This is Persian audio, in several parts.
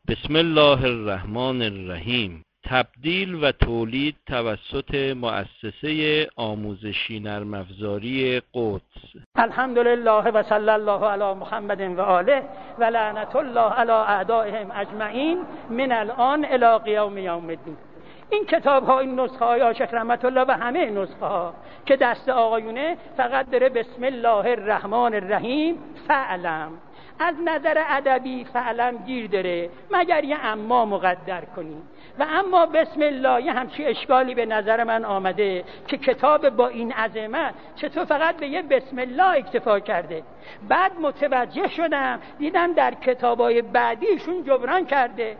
بسم الله الرحمن الرحیم. تبدیل و تولید توسط مؤسسه آموزشی نرم افزاری قدس. الحمدلله و صلی الله علی محمد و آله و لعنت الله علی اعدائهم اجمعین من الان الی قیام یوم الدین. این کتاب ها، این نسخه های شیخ رحمت الله و همه نسخه ها که دست آقایونه فقط داره بسم الله الرحمن الرحیم فعلم. از نظر ادبی فعلم گیر داره مگر یه اما مقدر کنی و اما بسم الله یه همچی اشکالی به نظر من آمده که کتاب با این عظمت چطور فقط به یه بسم الله اکتفا کرده. بعد متوجه شدم دیدم در کتابای بعدیشون جبران کرده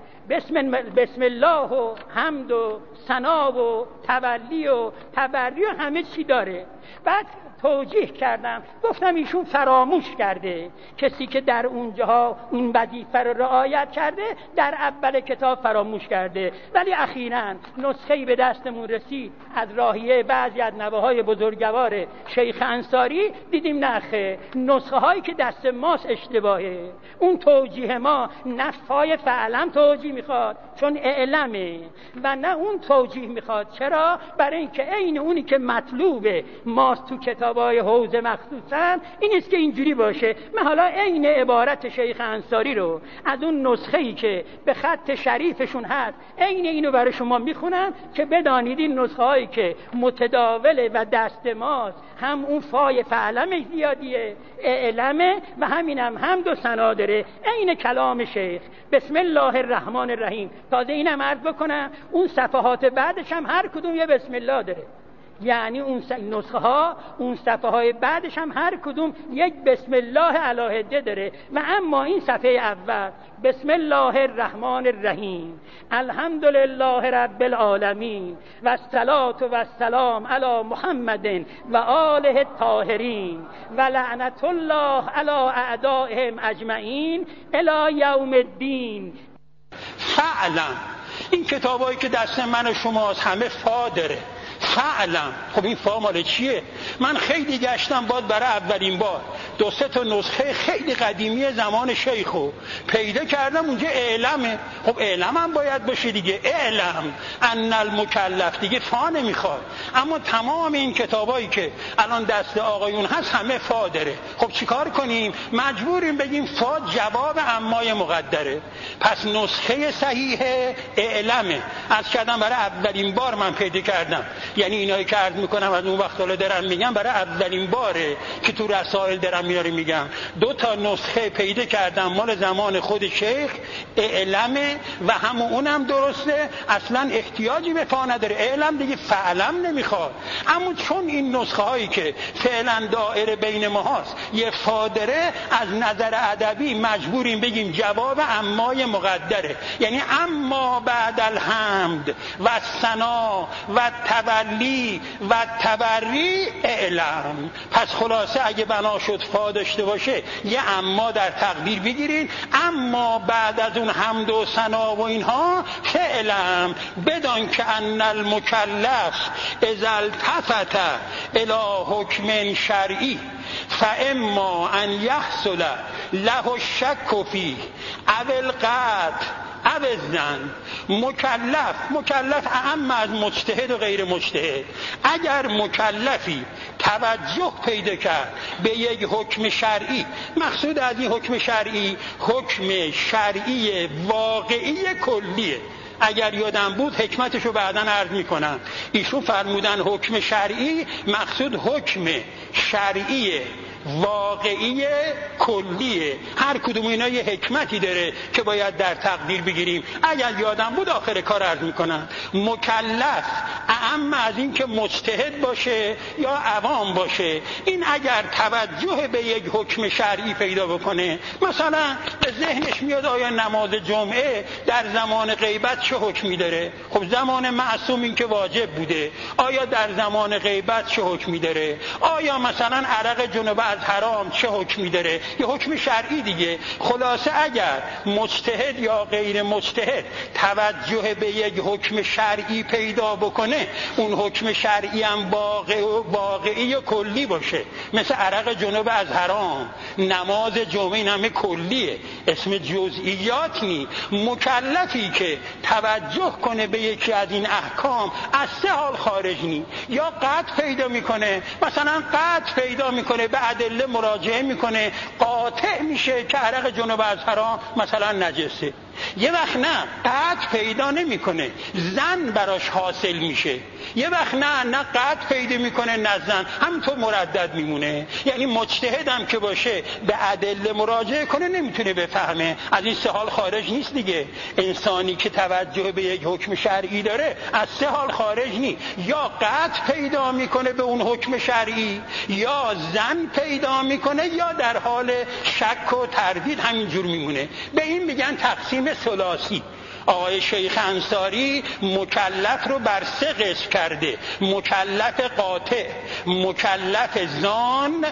بسم الله و حمد و ثنا و تولی و تبری و همه چی داره. بعد توجیه کردم گفتم ایشون فراموش کرده، کسی که در اونجاها اون وظیفه رو رعایت کرده در اول کتاب فراموش کرده. ولی اخیراً نسخه‌ای به دستمون رسید از راهیه بعضی از نوه‌های بزرگوار شیخ انصاری، دیدیم نخه نسخه هایی که دست ماست اشتباهه. اون توجیه ما نفای فعلم توجیه میخواد چون اعلمه و نه اون توجیه میخواد. چرا؟ برای اینکه عین اونی که مطلوبه ماست تو کتابای حوزه مخصوصا این است که اینجوری باشه. من حالا عین عبارت شیخ انصاری رو از اون نسخه‌ای که به خط شریفشون هست عین اینو برای شما میخونم که بدانید این نسخه هایی که متداوله و دست ماست هم اون فای فعلم زیادیه اعلمه و همینم حمد و ثنا داره عین کلام شیخ. بسم الله الرحمن الرحیم. تازه اینم عرض بکنم اون صفحات بعدش هم هر کدوم یه بسم الله داره، یعنی اون نسخه ها اون صفحه های بعدش هم هر کدوم یک بسم الله علیه داره. و اما این صفحه اول بسم الله الرحمن الرحیم الحمدلله رب العالمین و الصلاة و السلام علی محمد و آله الطاهرین و لعنت الله علی اعدائهم اجمعین الی یوم الدین. فعلا این کتابایی که دست من و شماست همه فا داره. فعلم، خب این فا مال چیه؟ من خیلی گشتم باز برای اولین بار دو سه تا نسخه خیلی قدیمی زمان شیخو پیدا کردم اونجا اعلمه. خب اعلم هم باید باشه دیگه، اعلم ان المکلف، دیگه فا نمیخواد. اما تمام این کتابایی که الان دست آقایون هست همه فا داره. خب چیکار کنیم؟ مجبوریم بگیم فا جواب امای مقدره. پس نسخه صحیح اعلمه. از کردم برای اولین بار من پیدا کردم، یعنی اینایی که عرض میکنم از اون وقت حالا دارم میگم برای اولین باره که تو رسائل دارم میاره میگم. دو تا نسخه پیدا کردم مال زمان خود شیخ اعلمه و همون اونم درسته، اصلا احتیاجی به فا نداره. اعلم دیگه فعلم نمیخواد. اما چون این نسخه هایی که فعلا دائره بین ما هست یه فا داره، از نظر ادبی مجبوریم بگیم جواب امای مقدره، یعنی اما بعد الحمد و ثنا و تولی و تبری اعلم. پس خلاصه اگه بنا شد فا داشته باشه یه اما در تقدیر بگیرید، اما بعد از اون حمد و ثنا و اینها فعلم بدان که ان المکلف اذا التفت الی حکم شرعی فاما ان یحصل له الشک فیه او القطع او الظن. مکلف اعم از مجتهد و غیر مجتهد. اگر مکلفی توجه پیدا کرد به یک حکم شرعی، مقصود از این حکم شرعی حکم شرعی واقعی کلیه. اگر یادم بود حکمتشو بعداً عرض میکنم. ایشون فرمودن حکم شرعی مقصود حکم شرعی واقعی کلیه. هر کدوم اینا یه حکمتی داره که باید در تقدیر بگیریم. اگر یادم بود آخر کار عرض میکنم مکلف اعم از این که مجتهد باشه یا عوام باشه. این اگر توجه به یک حکم شرعی پیدا بکنه، مثلا به ذهنش میاد آیا نماز جمعه در زمان غیبت چه حکمی داره؟ خب زمان معصوم این که واجب بوده، آیا در زمان غیبت چه حکمی داره؟ آیا مثلا عرق جنوبه از حرام چه حکمی داره، یه حکم شرعی دیگه. خلاصه اگر مجتهد یا غیر مجتهد توجه به یک حکم شرعی پیدا بکنه، اون حکم شرعی هم واقعی و کلی باشه، مثل عرق جنوب از حرام، نماز جمعه، این همه کلیه، اسم جزئیات نی. مکلفی که توجه کنه به یکی از این احکام از سه حال خارج نی. یا قطع پیدا میکنه، مثلا قطع پیدا میکنه، به ادله مراجعه میکنه، قاطع میشه که عرق جنوب از حرام مثلا نجسه. یه وقت نه قطع پیدا نمیکنه، زن براش حاصل میشه. یه وقت نه قطع پیدا میکنه، نه زن، همینطور مردد میمونه. یعنی مجتهدم که باشه به ادله مراجعه کنه نمیتونه بفهمه، از این سه حال خارج نیست دیگه. انسانی که توجه به یک حکم شرعی داره از سه حال خارج نیست، یا قطع پیدا میکنه به اون حکم شرعی، یا زن پیدا میکنه، یا در حال شک و تردید همینجور میمونه. به این میگن تقسیم ثلاثی. آقای شیخ انصاری مکلف رو بر سه قسم کرده: مکلف قاطع، مکلف ظان،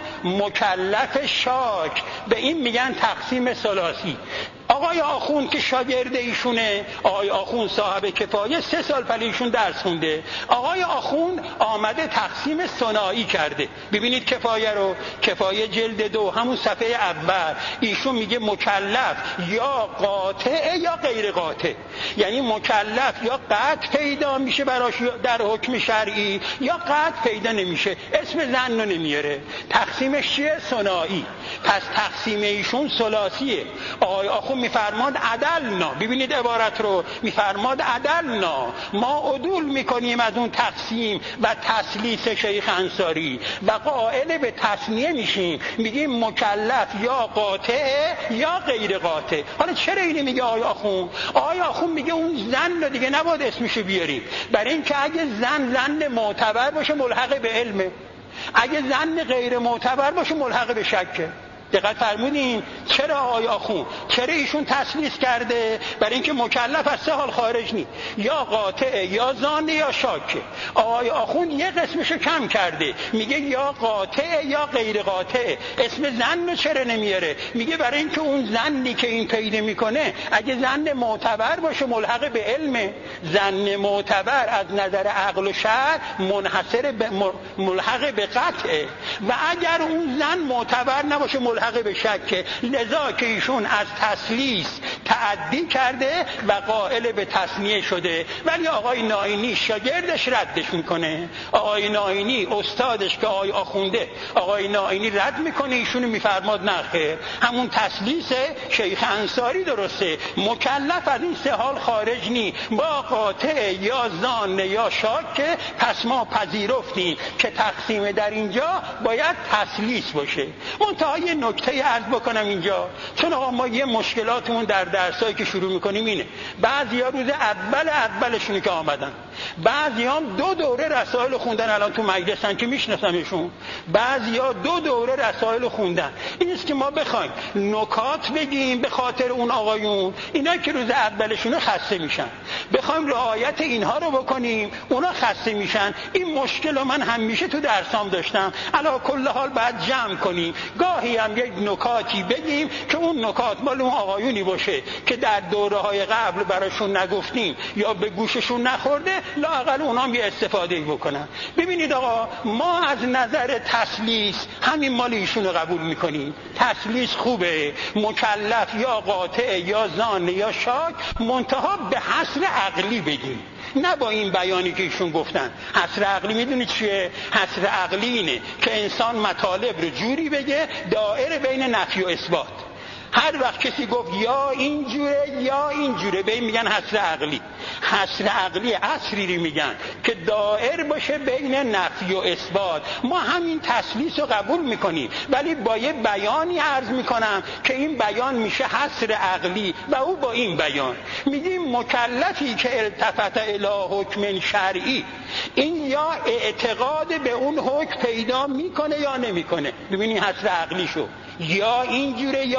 مکلف شاک. به این میگن تقسیم ثلاثی. آقای آخوند که شاگرد ایشونه، آقای آخوند صاحب کفایه، 3 سال پیش ایشون درس خونده. آقای آخوند آمده تقسیم ثنایی کرده. ببینید کفایه رو، کفایه جلد 2 همون صفحه اول، ایشون میگه مکلف یا قاطع یا غیر قاطع. یعنی مکلف یا قطع پیدا میشه براش در حکم شرعی، یا قطع پیدا نمیشه، اسم زن رو نمیاره. تقسیمش چیه؟ ثنایی. پس تقسیم ایشون ثلاثیه. آقای آخوند میفرماد عدلنا، ببینید عبارت رو، میفرماد عدلنا، ما عدول میکنیم از اون تقسیم و تسلیس شیخ انصاری و قائل به تثنیه میشیم، میگیم مکلف یا قاطع یا غیر قاطع. حالا چرا اینو میگه آقای آخوند؟ آقای آخوند میگه اون زن رو دیگه نباید اسمشو بیاریم، برای اینکه اگه زن معتبر باشه ملحق به علمه، اگه زن غیر معتبر باشه ملحق به شکه. دقت فرمودین؟ چرا آقای آخوند، چرا ایشون تسلیس کرده؟ برای اینکه مکلف از 3 حال خارج نی، یا قاطع یا ظان یا شاکه. آقای آخوند یه قسمشو کم کرده، میگه یا قاطع یا غیر قاطع. اسم زن رو چرا نمیاره؟ میگه برای اینکه اون زنی که این پیدا میکنه اگه زن معتبر باشه ملحق به علمه. زن معتبر از نظر عقل و شرع منحصر به ملحق به قطعه، و اگر اون زن معتبر نباشه ملحق به شک. لذا که ایشون از تسلیس تعدی کرده و قائل به تثنیه شده. ولی آقای ناینی شاگردش ردش میکنه. آقای ناینی استادش که آقای آخونده، آقای ناینی رد میکنه، ایشون میفرماد نه خیر، همون تسلیس شیخ انصاری درسته، مکلف از این 3 حال خارج نی، با قاطع یا ظان یا شاک. پس ما پذیرفتیم که تقسیم در اینجا باید تسلیس باشه. منتهای نکته عرض بکنم اینجا، چون آقا ما یه مشکلاتمون در درسایی که شروع میکنیم اینه، بعضیا روز اولشونی که آمدن، بعضیا هم 2 دوره رسائل خوندن، الان تو مجلسن که میشناسمشون، بعضیا 2 دوره رسائل خوندن. اینست که ما بخوایم نکات بگیم به خاطر اون آقایون، اینا که روز اولشون خسته میشن، بخوایم رعایت اینها رو بکنیم اونا خسته میشن. این مشکل رو من همیشه تو درسام داشتم. علی کل حال بعد جمع کنیم، گاهی هم یک نکاتی بگیم که اون نکات مال اون آقایونی باشه که در دوره‌های قبل براشون نگفتیم یا به گوششون نخورده، لااقل اونا هم یه استفاده بکنن. ببینید آقا، ما از نظر تسلیس همین مال ایشون رو قبول میکنیم. تسلیس خوبه، مکلف یا قاطع یا ظان یا شاک، منتها به حصر عقلی بگیم، نه با این بیانی که ایشون گفتن. حصر عقلی میدونید چیه؟ حصر عقلی اینه که انسان مطالب رو جوری بگه دائره بین نفی و اثبات. هر وقت کسی گفت یا اینجوره یا اینجوره، به این میگن حصر عقلی. حصر عقلی عصری میگن که دائر باشه بین نفی و اثبات. ما همین تسلیس رو قبول میکنیم، ولی با یه بیانی عرض میکنم که این بیان میشه حصر عقلی، و او با این بیان میگیم مکلفی که التفت الی حکم شرعی، این یا اعتقاد به اون حکم پیدا میکنه یا نمیکنه. ببینید حصر عقلی شو، یا اینجوره یا اینجوره.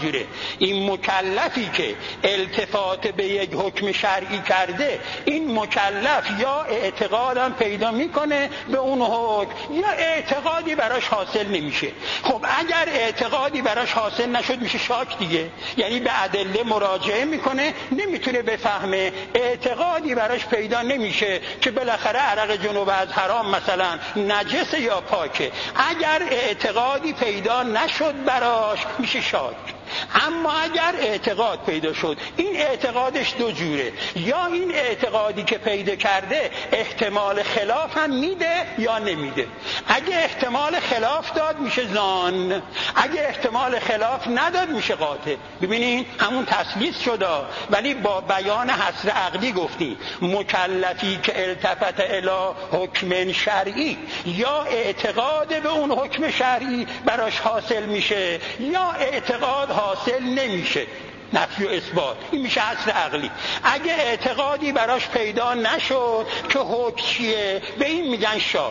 جوره. این مکلفی که التفات به یک حکم شرعی کرده، این مکلف یا اعتقادم پیدا میکنه به اون حکم یا اعتقادی براش حاصل نمیشه. خب اگر اعتقادی براش حاصل نشد میشه شاک دیگه، یعنی به ادله مراجعه میکنه، نمیتونه بفهمه، اعتقادی براش پیدا نمیشه که بالاخره عرق جنوب از حرام مثلا نجسه یا پاکه. اگر اعتقادی پیدا نشد براش میشه شاک. اما اگر اعتقاد پیدا شد، این اعتقادش دو جوره، یا این اعتقادی که پیدا کرده احتمال خلاف هم میده یا نمیده. اگه احتمال خلاف داد میشه ظان، اگه احتمال خلاف نداد میشه قاطع. ببینین همون تثلیث شده، ولی با بیان حصر عقلی گفتیم مکلفی که التفت الی حکم شرعی، یا اعتقاد به اون حکم شرعی براش حاصل میشه یا اعتقاد حاصل نمیشه، نفی و اثبات. این میشه حصر عقلی. اگه اعتقادی براش پیدا نشد که حکم چیه، به این میگن شاک.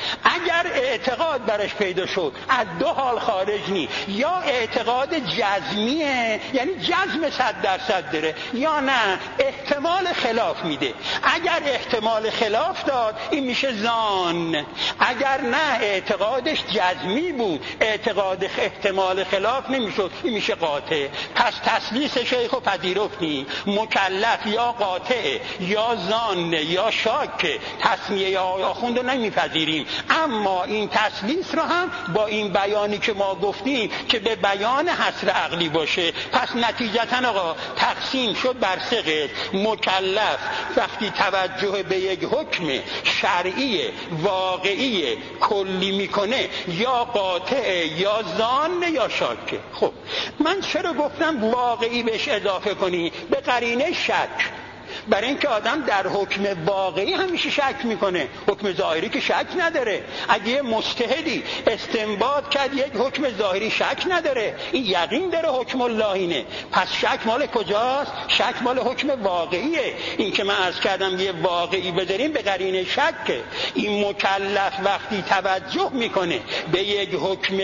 اگر اعتقاد براش پیدا شد از دو حال خارج نی، یا اعتقاد جزمیه یعنی جزم 100% داره، یا نه احتمال خلاف میده. اگر احتمال خلاف داد این میشه ظان، اگر نه اعتقادش جزمی بود اعتقاد احتمال خلاف نمیشد این میشه قاطع. پس تثلیث شیخو پذیرفتیم، مکلف یا قاطع یا ظان یا شاک، تسمیه یا آخوند رو نمیپذیریم. اما این تثلیث رو هم با این بیانی که ما گفتیم که به بیان حصر عقلی باشه، پس نتیجتا آقا تقسیم شد بر سه قسم. مکلف وقتی توجه به یک حکم شرعی واقعی کلی میکنه یا قاطع یا ظان یا شاکه. خب من چرا گفتم واقعی بهش اضافه کنی؟ به قرینه شک. برای اینکه آدم در حکم واقعی همیشه شک میکنه، حکم ظاهری که شک نداره. اگه یه مجتهدی استنباط کرد یک حکم ظاهری شک نداره، این یقین داره حکم الله اینه. پس شک مال کجاست؟ شک مال حکم واقعیه. این که من عرض کردم یه واقعی بذاریم به قرینه شکه. این مکلف وقتی توجه میکنه به یک حکم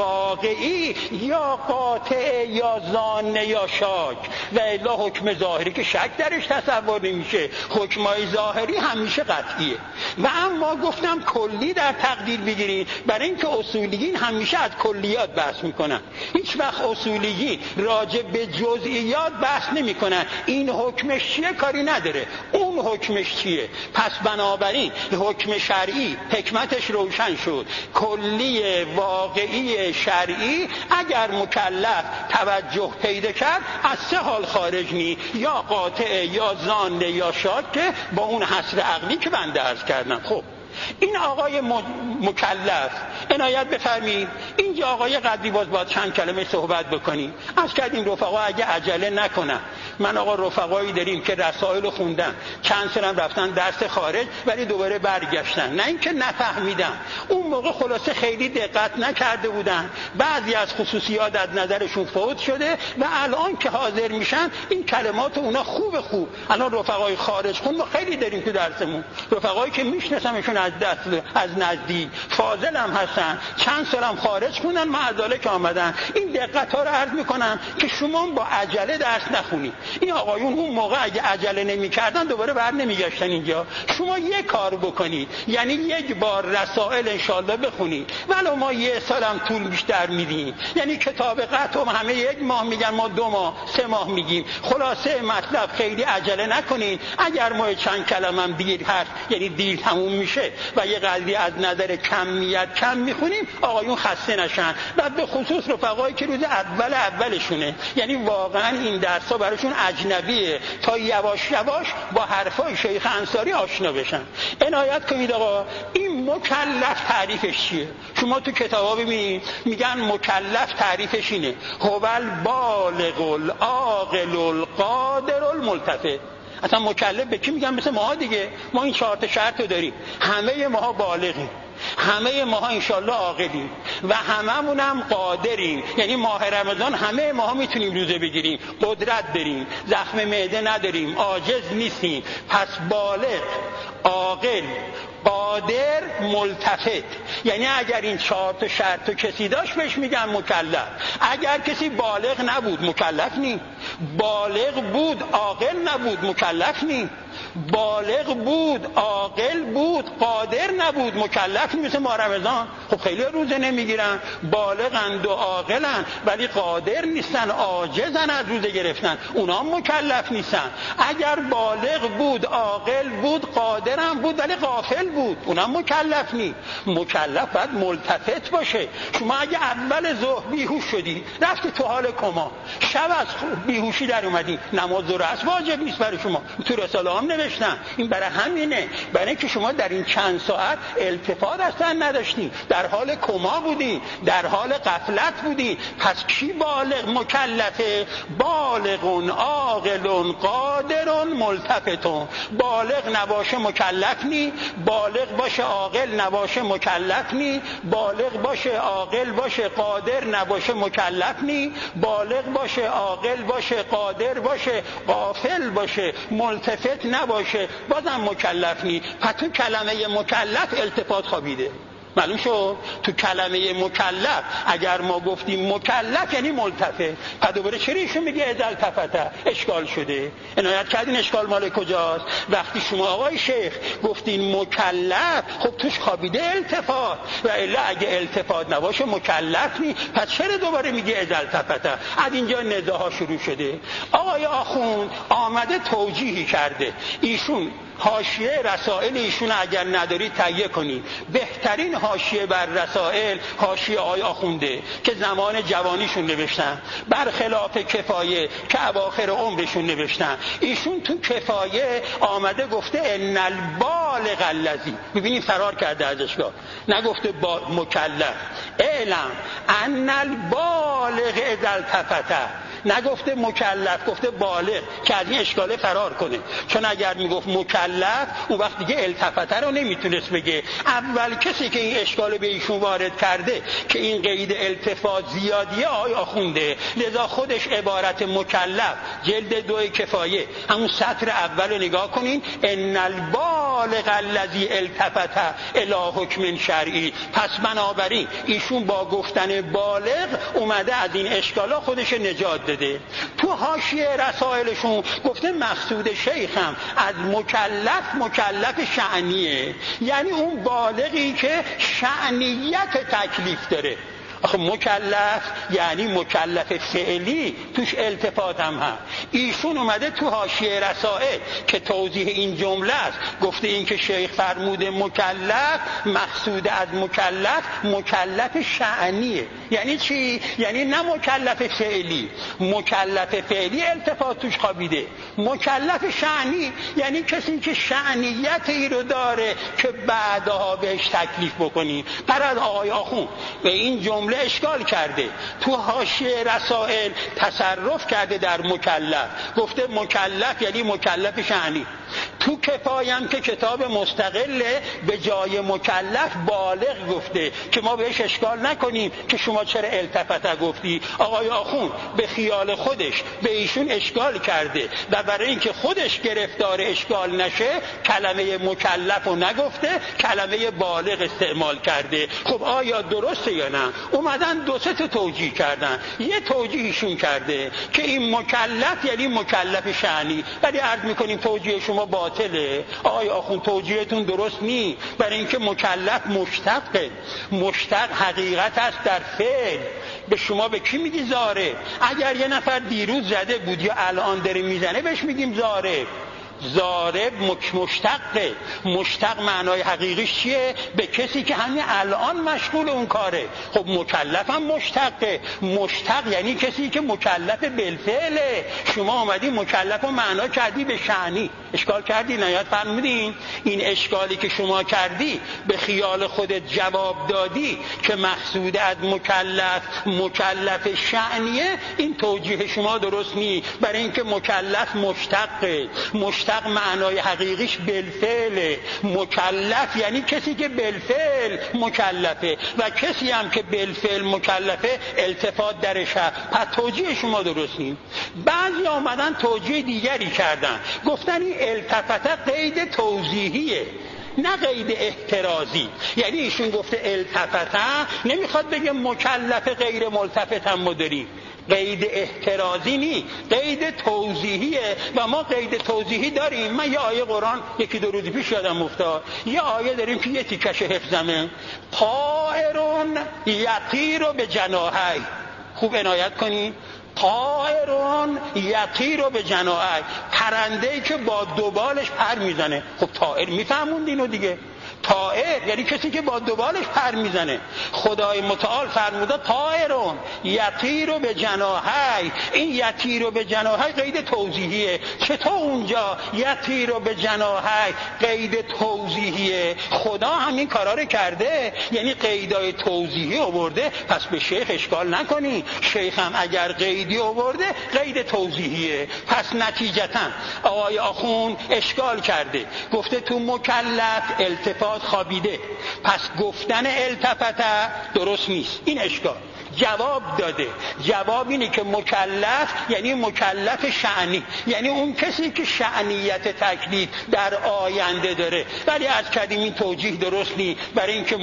واقعی یا قاطع یا ظان یا شاک، و الا حکم ظاهری که شک درش تصور نمیشه، حکمای ظاهری همیشه قطعیه. و اما گفتم کلی در تقدیر بگیرید، برای اینکه اصولیین همیشه از کلیات بحث میکنن، هیچ وقت اصولیین راجع به جزئیات بحث نمیکنن. این حکمش چیه کاری نداره، اون حکمش چیه. پس بنابراین حکم شرعی حکمتش روشن شد. کلی واقعی شرعی اگر مکلف توجه پیدا کرد از سه حال خارج نی، یا قاطع یا ظان یا شاک، با اون حصر عقلی که بنده عرض کردم. خب این آقای مکلف عنایت بفرمایید، اینجا آقای قدری باید چند کلمه صحبت بکنیم. از کردیم رفقا اگه عجله نکنن. من آقا رفقایی داریم که رسائل خوندن، چند سالم رفتن درس خارج ولی دوباره برگشتن، نه اینکه نفهمیدن، اون موقع خلاصه خیلی دقت نکرده بودن، بعضی از خصوصیات از نظرشون فوت شده و الان که حاضر میشن این کلمات اونا خوب. الان رفقای خارج خون ما خیلی داریم تو درسمون، رفقایی که میشناسمشون از نزدیک، فاضل هم هستن، چند سالم خارج خوندن، معذاله که آمدن. این دقت ها رو عرض میکنم که شما با عجله درس نخونید. این آقایون اون موقع اگه عجله نمیکردن دوباره بر نمیگشتن اینجا. شما یک کار بکنید، یعنی یک بار رسائل انشالله بخونید، ولو ما یه سالم طول بیشتر میدیم، یعنی کتاب قطع همه یک ماه میگن، ما 2 ماه 3 ماه میگیم. خلاصه مطلب خیلی عجله نکنید. اگر ما چند کلمه دیر هست یعنی دیر تموم میشه و یه قدری از نظر کمیت کم میخونیم، آقایون خسته نشن. و به خصوص رفقایی که روز اولشونه، یعنی واقعا این درس‌ها براشون اجنبیه، تا یواش یواش با حرفای شیخ انصاری آشنا بشن. عنایت کنید آقا این مکلف تعریفش چیه؟ شما تو کتابا ببینید میگن مکلف تعریفش اینه: هو البالغ العاقل القادر الملتفت. اصلا مکلف به کی میگن؟ مثل ما دیگه، ما این 4 تا شرط رو داریم، همه ماها بالغیم، همه ماها انشالله عاقلیم و هممون هم قادریم، یعنی ماه رمضان همه ماها میتونیم روزه بگیریم، قدرت داریم، زخم معده نداریم، عاجز نیستیم. پس بالغ، عاقل، قادر ملتفت، یعنی اگر این 4 تا شرط کسی داشت بهش میگن مکلف. اگر کسی بالغ نبود مکلف نی، بالغ بود عاقل نبود مکلف نی، بالغ بود عاقل بود قادر نبود مکلف نی. مثل ماه رمضان خب خیلی روزه نمیگیرن، بالغند و عاقلن ولی قادر نیستن، عاجزن از روزه گرفتن، اونا مکلف نیستن. اگر بالغ بود عاقل بود قادرم بود ولی غافل بود، اونا مکلف نی. مکلف باید ملتفت باشه. شما اگه اول ظهر بیهوش شدی رفتی تو حال کما، شب از بیهوشی در اومدی، نماز ظهر اصلا واجب نیست برای شما، تو رساله هم نوشتن. این برای همینه، برای اینکه شما در این چند ساعت التفات اصلا نداشتین، در حال کما بودی، در حال غفلت بودی. پس کی بالغ مکلفه؟ بالغون عاقلون قادرون ملتفتون. بالغ نباشه مکلف نی، بالغ باشه عاقل نباشه مکلف نی، بالغ باشه عاقل باشه قادر نباشه مکلف نی، بالغ باشه عاقل باشه قادر باشه غافل باشه ملتفت نباشه بازم مکلف نی. پس تو کلمه مکلف التفات خوابیده. معلوم شد؟ تو کلمه مکلف اگر ما گفتیم مکلف یعنی ملتفت، پس دوباره چرا ایشون میگه اذا التفت؟ اشکال شده. عنایت کردین اشکال مال کجاست؟ وقتی شما آقای شیخ گفتین مکلف خب توش خوابیده التفات، و الا اگه التفات نباشه مکلف نی. پس چرا دوباره میگه اذا التفت؟ از اینجا نزاع‌ها شروع شده. آقای آخوند آمده توجیهی کرده، ایشون حاشیه رسائل ایشون اگر نداری تهیه کنی. بهترین حاشیه بر رسائل حاشیه آقای آخونده که زمان جوانیشون نوشتن، برخلاف کفایه که اواخر عمرشون نوشتن. ایشون تو کفایه آمده گفته ان البالغ الذی، ببینید فرار کرده ازشگاه، نگفته مکلف. اعلم ان البالغ اذا التفت، نگفته مکلف، گفته بالغ که از این اشکاله فرار کنه. چون اگر میگفت مکلف اون وقت دیگه التفته رو نمیتونست بگه. اول کسی که این اشکاله به ایشون وارد کرده که این قید التفات زیادیه آقای آخونده، لذا خودش عبارت مکلف جلد 2 کفایه همون سطر اول رو نگاه کنین، ان البالغ الذی التفت الی حکم شرعی. پس بنابراین ایشون با گفتن بالغ اومده از این اشکالا خودش نجات ده. تو حاشیه رسائلشون گفته مقصود شیخم از مکلف شأنیه، یعنی اون بالغی که شأنیت تکلیف داره. آخه مکلف یعنی مکلف فعلی، توش التفات هم هست. ایشون اومده تو حاشیه رسائل که توضیح این جمله است گفته این که شیخ فرموده مکلف، مقصود از مکلف شأنیه. یعنی چی؟ یعنی نه مکلف فعلی. مکلف فعلی التفات توش خوابیده. مکلف شأنی یعنی کسی که شأنیتی رو داره که بعدها بهش تکلیف بکنی. پر از آقای آخوند به این جمله اشکال کرده، تو حاشیه رسائل تصرف کرده در مکلف، گفته مکلف یعنی مکلف شأنی. تو کفایم که کتاب مستقله به جای مکلف بالغ گفته که ما بهش اشکال نکنیم که شما چرا التفت گفتی. آقای آخوند به خیال خودش به ایشون اشکال کرده و برای اینکه خودش گرفتار اشکال نشه کلمه مکلف رو نگفته، کلمه بالغ استعمال کرده. خب آیا درسته یا نه؟ اومدن 2-3 تا توجیه کردن. یه توجیهشون کرده که این مکلف یعنی مکلف شأنی، ولی عرض میکنیم توجیه شما باطله. آقای آخوند توجیهتون درست نی، برای اینکه مکلف مشتقه، مشتق حقیقت است در فعل. به شما به کی میگی زاره؟ اگر یه نفر دیروز زده بود یا الان داره میزنه بهش میگیم زاره. زارب مشتقه. مشتق معنای حقیقیش چیه؟ به کسی که همین الان مشغول اون کاره. خب مکلف هم مشتقه. مشتق یعنی کسی که مکلف بالفعله. شما اومدی مکلف رو معنا کردی به شأنی، اشکال کردی. نهایت فرمودین این اشکالی که شما کردی به خیال خودت جواب دادی که مقصود از مکلف شأنیه، این توجیه شما درست نی، برای اینکه مکلف مشتقه. مشتق معنای حقیقیش بالفعل. مکلف یعنی کسی که بالفعل مکلفه و کسی هم که بالفعل مکلفه التفات درش هست. پس توجیه شما درست نیست. بعضی آمدن توجیه دیگری کردن، گفتن این التفات قید توضیحیه، نه قید احترازی. یعنی ایشون گفته التفته، نمیخواد بگه مکلف غیر ملتفت هم ما داریم. قید احترازی نی، قید توضیحیه و ما قید توضیحی داریم. من یه آیه قرآن یکی دو روز پیش یادم افتاد، یه آیه داریم که یه تیکش حفظمه، طائرون یطیر به جناحی. خوب عنایت کنین، طائرون یطیر به جناحی، پرنده‌ای که با دو بالش پر میزنه. خب طائر میفهموندینو دیگه، طائر یعنی کسی که با دو بالش پر میزنه. خدای متعال فرموده طائرون یطیر به جناحی. این یطیر به جناحی قید توضیحیه. چطور اونجا یطیر به جناحی قید توضیحیه؟ خدا همین کارا رو کرده، یعنی قیدای توضیحی آورده. پس به شیخ اشکال نکنی، شیخ هم اگر قیدی آورده قید توضیحیه. پس نتیجتا آقای آخوند اشکال کرده، گفته تو مکلف التفات خوابیده، پس گفتن التفته درست نیست. این اشکال جواب داده. جواب اینه که مکلف یعنی مکلف شأنی، یعنی اون کسی که شأنیت تکلیف در آینده داره. ولی از کردیم این توجیه درست نیست، برای اینکه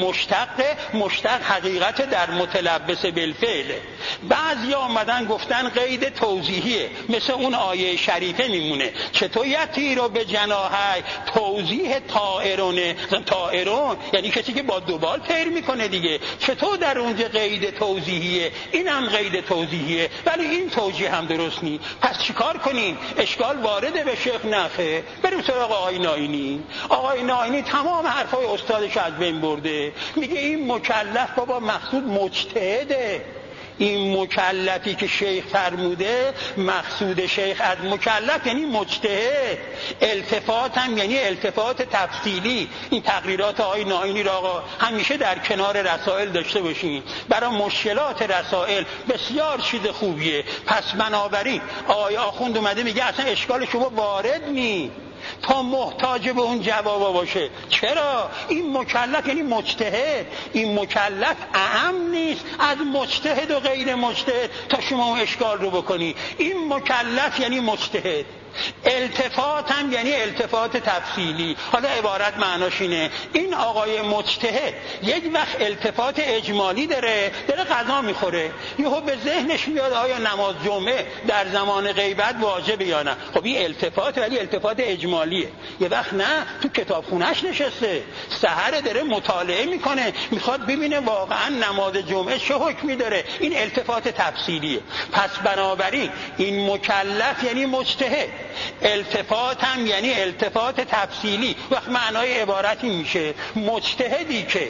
مشتق حقیقت در متلبس بالفعله. بعضی آمدن گفتن قید توضیحیه، مثل اون آیه شریفه میمونه. چطور یطیر به جناحی، توضیح طائرونه، طائرون یعنی کسی که با دو بال طیر میکنه دیگه. چطور در اونجا قید توضیحیه؟ این هم قید توضیحیه، ولی این توجیه هم درست نیست. پس چیکار کنین؟ اشکال وارده به شیخ نخه. بریم سراغ آقای ناینی. آقای ناینی تمام حرفای استادش از بین برده، میگه این مکلف بابا مقصود مجتهده. این مکلفی که شیخ فرموده، مقصود شیخ از مکلف یعنی مجتهد. التفات هم یعنی التفات تفصیلی. این تقریرات آقای ناینی را آقا همیشه در کنار رسائل داشته باشین، برای مشکلات رسائل بسیار چیز خوبیه. پس بنابراین آقای آخوند اومده میگه اصلا اشکال شما وارد نی تا محتاج به اون جوابا باشه. چرا؟ این مکلف یعنی مجتهد. این مکلف اعم نیست از مجتهد و غیر مجتهد تا شما اون اشکال رو بکنی. این مکلف یعنی مجتهد. التفات هم یعنی التفات تفصیلی. حالا عبارت معناش اینه، این آقای مجتهد یک وقت التفات اجمالی داره غذا میخوره، یهو به ذهنش میاد آیا نماز جمعه در زمان غیبت واجبه یا نه. خب این التفات، ولی التفات اجمالیه. یه وقت نه، تو کتابخونه‌اش نشسته، سحر داره مطالعه میکنه، میخواد ببینه واقعا نماز جمعه چه حکمی داره. این التفات تفصیلیه. پس بنابراین این مکلف یعنی مجتهد، التفات هم یعنی التفات تفصیلی. وقت معنای عبارتی میشه مجتهدی که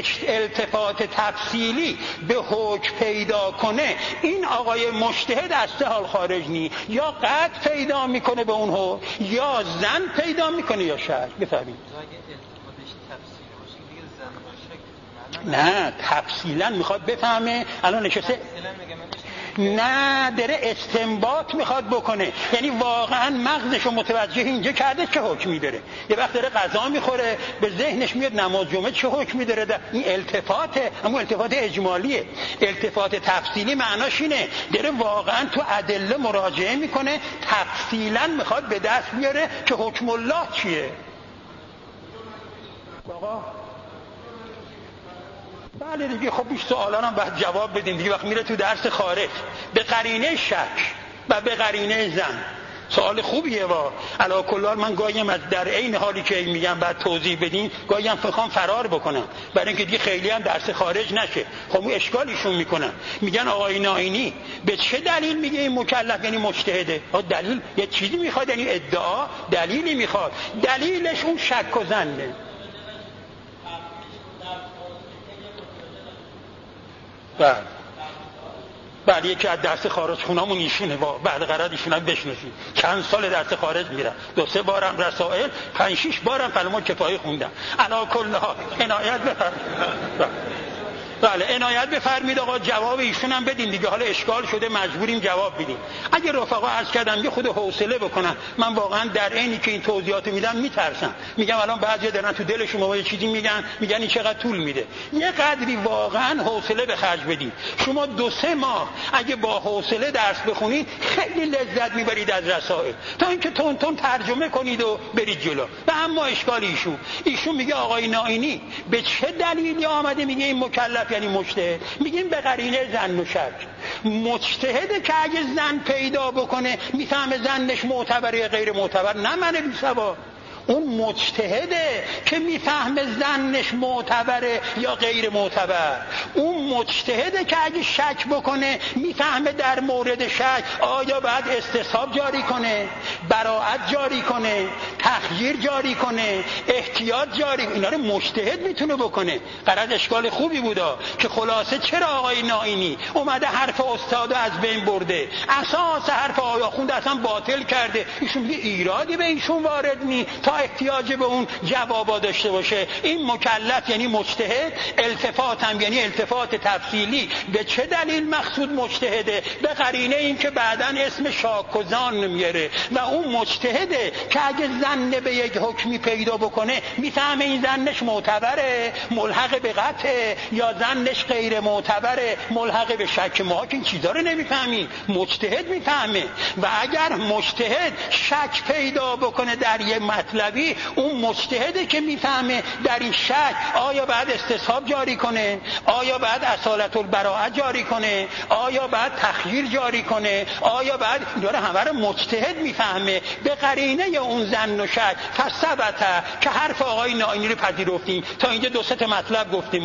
التفات تفصیلی به حکم پیدا کنه، این آقای مجتهد از سه حال خارج نی، یا قطع پیدا میکنه به اون حکم، یا زن پیدا میکنه، یا شرع. بفهمید نه تفصیلا میخواد بفهمه. الان نشسته نه داره استنباط میخواد بکنه، یعنی واقعا مغزشو متوجه اینجا کرده چه حکمی داره. یه وقت داره غذا میخوره به ذهنش میاد نماز جمعه چه حکمی داره. این التفاته، اما التفات اجمالیه. التفات تفصیلی معناش اینه داره واقعا تو ادله مراجعه میکنه، تفصیلا میخواد به دست بیاره که حکم الله چیه. آقا بله دیگه، خب این سوالا هم باید جواب بدیم دیگه. وقت میره تو درس خارج به قرینه شک و به قرینه زن. سوال خوبیه وا. علی کل حال من گاهیم از در عین حالی که میگم بعد توضیح بدین، گاهیم میخوام فرار بکنم برای اینکه دیگه خیلی هم درس خارج نشه. خب اون اشکالیشون میکنن، میگن آقای ناینی به چه دلیل میگه این مکلف یعنی مجتهده؟ دلیل یه چیزی میخواد، یعنی ادعا دلیلی میخواد. دلیلش اون شک و ظنه. بعد یکی از درس خارج خونامون ایشونه، بعد قرار ایشون هم بشناسید. چند سال درس خارج میرم، 2-3 بارم رسائل، 5-6 بارم کلمات کفایه خوندم. علی کل حال عنایت بفرمایید. بله عنایت بفرمایید آقا، جواب ایشون هم بدین دیگه، حالا اشکال شده مجبوریم جواب بدیم. اگه رفقا عرض کردم یه خود حوصله بکنن، من واقعا در عینی که این توضیحات میدم میترسم، میگم الان بعضیا دارن تو دلشون یه چیزی میگن این چقدر طول میده. یه قدری واقعا حوصله به خرج بدید. شما 2-3 ماه اگه با حوصله درس بخونید خیلی لذت میبرید از رسائل، تا اینکه تون تون ترجمه کنید و برید جلو. و اما اشکال ایشون میگه آقای نائینی به چه دلیلی آمده میگه این مکلف یعنی مجتهد؟ میگیم به قرینه ظن و شک. مجتهده که اگه ظن پیدا بکنه میفهمه ظنش معتبره غیر معتبر، نه من بی سواد. اون مجتهده که میفهمه ظنش معتبره یا غیر معتبر. اون مجتهده که اگه شک بکنه میفهمه در مورد شک آیا باید استصحاب جاری کنه، براءت جاری کنه، تخییر جاری کنه، احتیاط جاری کنه. اینا رو مجتهد میتونه بکنه. قرار اشکال خوبی بودا که خلاصه چرا آقای نائینی اومده حرف استادو از بین برده، اساس حرف آقای آخوند اصلا باطل کرده. ایشون میگه ایرادی به ایشون وارد نی تا احتیاج به اون جوابا داشته باشه. این مکلف یعنی مجتهد، التفات هم یعنی التفات تفصیلی. به چه دلیل مقصود مجتهده؟ به قرینه این که بعداً اسم شاک و ظن میاره و اون مجتهده که اگه ظن به یک حکمی پیدا بکنه میفهمه این ظنش معتبره ملحق به قطعه یا ظنش غیر معتبره ملحق به شک. ما که این چیزا رو نمیفهمیم، مجتهد میفهمه. و اگر مجتهد شک پیدا بکنه در یه مطلبی، اون مجتهده که میفهمه در این شک آیا بعد استصحاب جاری کنه، آیا بعد اصالت البراءت جاری کنه، آیا بعد تخییر جاری کنه، آیا بعد داره همه رو مجتهد میفهمه. به قرینه اون ظن و شک فثبت که حرف آقای نائینی رو پذیرفتیم. تا اینجا 2-3 مطلب گفتیم.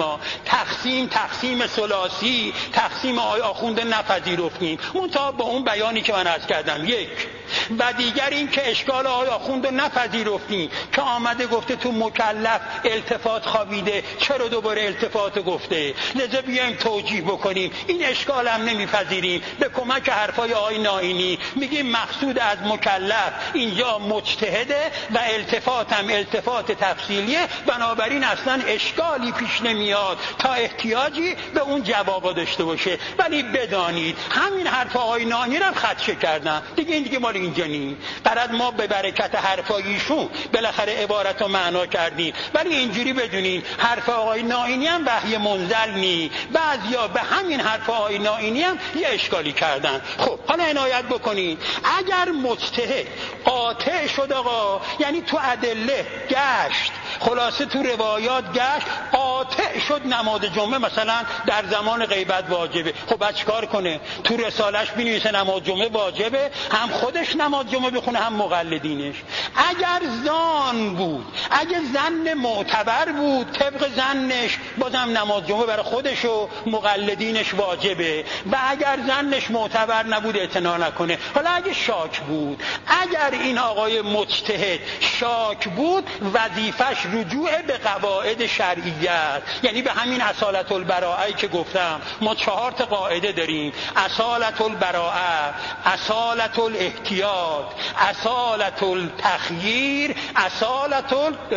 تقسیم ثلاثی، تقسیم آقای آخوند نپذیرفتیم، منتها با اون بیانی که من عرض کردم. یک و دیگر این که اشکال آقای آخوند رو نپذیرفتیم که آمده گفته تو مکلف التفات خوابیده، چرا دوباره التفات گفته؟ لذا بیایم توجیه بکنیم. این اشکال هم نمیپذیریم. به کمک حرفای آقای نائینی میگیم مقصود از مکلف اینجا مجتهده و التفات هم التفات تفصیلیه، بنابراین اصلا اشکالی پیش نمیاد تا احتیاجی به اون جوابا داشته باشه. ولی بدانید همین حرف آقای نائینی رو خدشه کردن دیگه مال اینجا نی. برات ما به برکت حرفایشون بالاخره عبارت رو معنا کردیم. ولی اینجوری بدونین حرف آقای نائینی هم وحی منزل نی. بعضیا به همین حرف آقای نائینی هم یه اشکالی کردن. خب حالا عنایت بکنین، اگر مجتهد قاطع شد آقا، یعنی تو ادله گشت، خلاصه تو روایات گشت، قاطع شد نماز جمعه مثلا در زمان غیبت واجبه، خب بعد چیکار کنه؟ تو رسالش بنویسه نماز جمعه واجبه، هم خودش نماز جمعه بخونه هم مقلدینش. اگر ظن بود، اگه ظن معتبر بود، طبق ظنش بازم نماز جمعه برای خودش و مقلدینش واجبه. و اگر ظنش معتبر نبود اعتنا نکنه. حالا اگه شاک بود، اگر این آقای مجتهد شاک بود، وظیفش رجوع به قواعد شرعیت، یعنی به همین اصالت البراءه که گفتم. ما 4 تا قاعده داریم: اصالت البراءه، اصالت الاحتیاط، اصالت التخییر، اصالت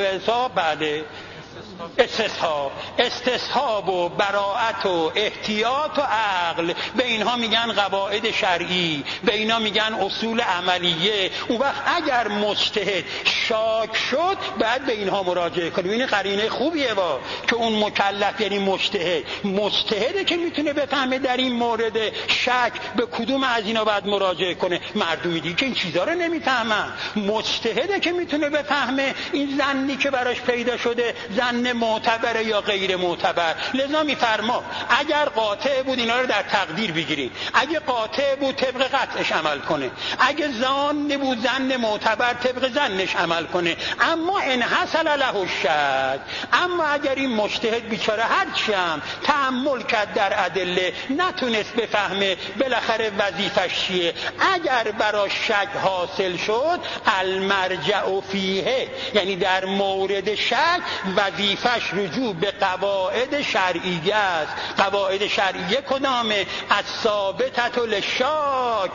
استصحاب و براءت و احتیاط و عقل. به اینها میگن قواعد شرعی، به اینا میگن اصول عملیه. اون وقت اگر مجتهد شاک شد بعد به اینها مراجعه کنیم. این قرینه خوبیه که اون مکلف یعنی مجتهده که میتونه بفهمه در این مورد شک به کدوم از اینا باید مراجعه کنه. مردمی دیگه که این چیزا رو نمیفهمن. مجتهده که میتونه بفهمه این ظنی که براش پیدا شده ظن معتبر یا غیر معتبر. لذا میفرما اگر قاطع بود اینا رو در تقدیر بگیرید، اگه قاطع بود طبق قطعش عمل کنه، اگه ظن بود ظن معتبر طبق ظنش عمل کنه. اما ان حصل له الشک، اما اگر این مجتهد بیچاره هرچی هم تأمل کرد در ادله نتونست بفهمه بالاخره وظیفش چیه، اگر براش شک حاصل شد المرجع فیه، یعنی در مورد شک وظیفش رجوع به قواعد شرعیه است. قواعد شرعیه کدامه؟ الثابتة للشاک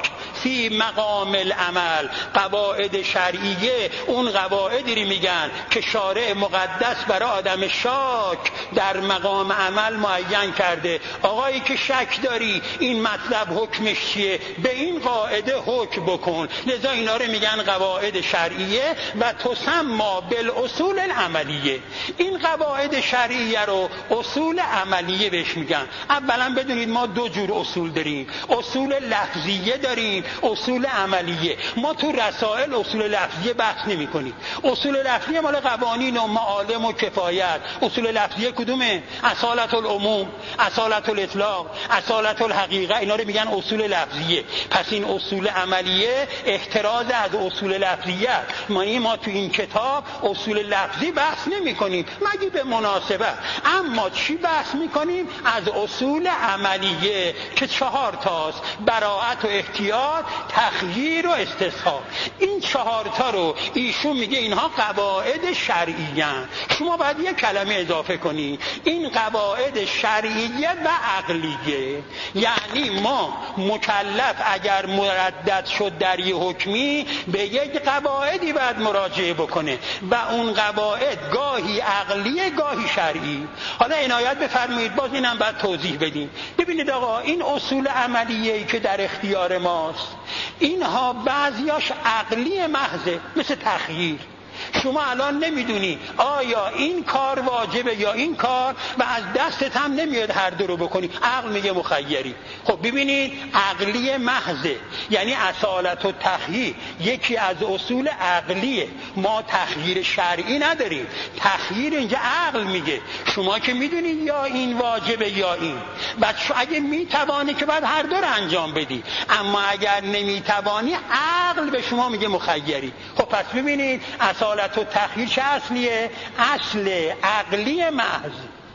فی مقام العمل. قواعد شرعیه اون قواعدی رو میگن که شارع مقدس برای آدم شاک در مقام عمل معین کرده. آقایی که شک داری این مطلب حکمش چیه، به این قاعده حکم بکن. لذا اینا رو میگن قواعد شرعیه و تسمى بالاصول العملیه. این قواعد شرعیه رو اصول عملیه بهش میگن. اولا بدونید ما دو جور اصول داریم، اصول لفظیه داریم، اصول عملیه. ما تو رسائل اصول لفظیه بحث نمی کنیم. اصول لفظیه مال قوانین و معالم و کفایت. اصول لفظیه کدومه؟ اصالت العموم، اصالت الاطلاق، اصالت الحقیقه. اینا رو میگن اصول لفظیه. پس این اصول عملیه احتراز از اصول لفظیه. ما تو این کتاب اصول لفظی بحث نمی کنیم مگه به مناسبت. اما چی بحث می کنیم؟ از اصول عملیه که 4 تاست: براءت و احتیاط، تخییر و استصحاب. این 4 تا رو ایشون میگه اینها قواعد شرعیه. شما باید یک کلمه اضافه کنی، این قواعد شرعیه و عقلیه. یعنی ما مکلف اگر مردد شد در یه حکمی به یک قواعدی باید مراجعه بکنه و اون قواعد گاهی عقلیه گاهی شرعی. حالا عنایت بفرمایید، باز اینم باید توضیح بدیم. ببینید آقا، این اصول عملیه‌ای که در اختیار ماست اینها بعضیاش عقلی محضه، مثل تخییر. شما الان نمیدونی آیا این کار واجبه یا این کار و از دستت هم نمیاد هر دو رو بکنی، عقل میگه مخیری. خب ببینید، عقلی محضه یعنی اصالت و تخییر یکی از اصول عقلیه. ما تخییر شرعی نداریم، تخییر اینجا عقل میگه شما که میدونی یا این واجبه یا این، و اگه میتوانی که باید هر دو رو انجام بدی، اما اگر نمیتوانی عقل به شما میگه مخیری. خب پس ببینید اصالت و تخییر چه اصلیه؟ اصل عقلی محض.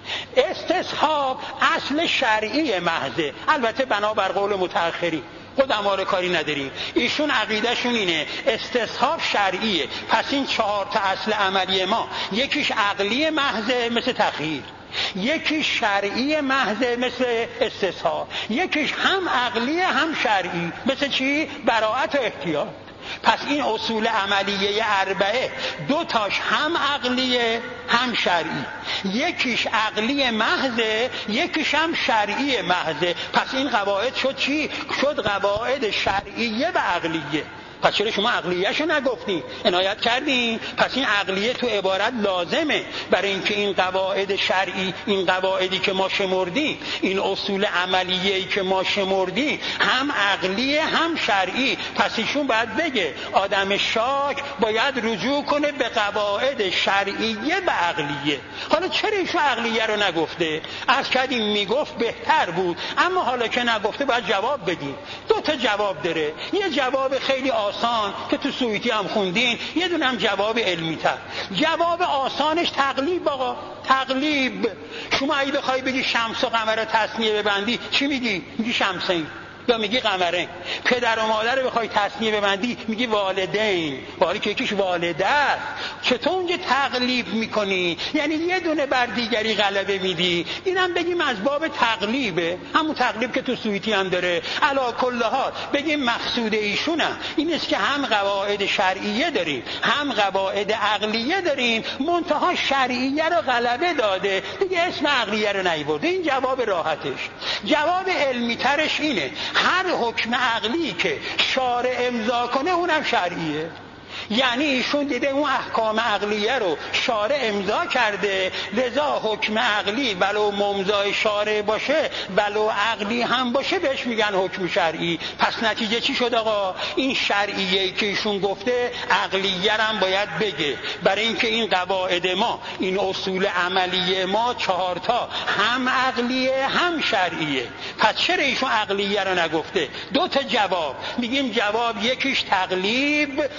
استصحاب اصل شرعی محضه، البته بنابر قول متأخرین، قدما رو کاری نداریم. ایشون عقیدهشون اینه استصحاب شرعیه. پس این 4 تا اصل عملی ما، یکیش عقلی محضه مثل تخییر، یکی شرعی محضه مثل استصحاب، یکیش هم عقلی هم شرعی مثل چی؟ براءت و احتیاط. پس این اصول عملیه 4 2 تاش هم عقلیه هم شرعی، یکیش عقلی محضه یکیش هم شرعی محضه. پس این قواعد شد چی؟ شد قواعد شرعیه و عقلیه. پس چرا شما عقلیه‌شو نگفتی؟ عنایت کردین؟ پس این عقلیه تو عبارت لازمه برای اینکه این قواعد شرعی، این قواعدی که ما شمردیم، این اصول عملیه‌ای که ما شمردیم، هم عقلیه هم شرعی. پس ایشون باید بگه آدم شاک باید رجوع کنه به قواعد شرعیه و عقلیه. حالا چرا ایشون عقلیه رو نگفته؟ عرض کردیم میگفت بهتر بود، اما حالا که نگفته باید جواب بدیم. 2 تا جواب داره، یه جواب خیلی آسان که تو سویتی هم خوندین، یه دونه هم جواب علمی تر. جواب آسانش تقلیب. آقا تقلیب، شما اگه بخوای بگی شمس و قمر رو تثنیه ببندی چی میگی؟ میگی شمسین یا میگی قمرین. پدر و مادر رو بخوای تثنیه ببندی میگی والدین، حالی که یکیش والده است. چطور اونجا تقلیب میکنی؟ یعنی یه دونه بر دیگری غلبه میدی. اینم بگیم از باب تقلیبه، همون تقلیب که تو سویتی هم داره. علی کل حال بگیم مقصود ایشونم این است که هم قواعد شرعیه داریم هم قواعد عقلیه داریم، منتها شرعیه رو غلبه داده، دیگه اسم عقلیه رو نیورده. این جواب راحتش. جواب علمی ترش اینه هر حکم عقلی که شارع امضا کنه اونم شرعیه. یعنی ایشون دیده اون احکام عقلیه رو شارع امضا کرده، لذا حکم عقلی ولو ممضای شارع باشه ولو عقلی هم باشه بهش میگن حکم شرعی. پس نتیجه چی شد آقا؟ این شرعیه که ایشون گفته عقلیه هم باید بگه، برای اینکه این قواعد ما، این اصول عملیه ما 4 تا هم عقلیه هم شرعیه. پس چرا ایشون عقلیه رو نگفته؟ 2 تا جواب میگیم. جواب یکیش تقلیب، یکیش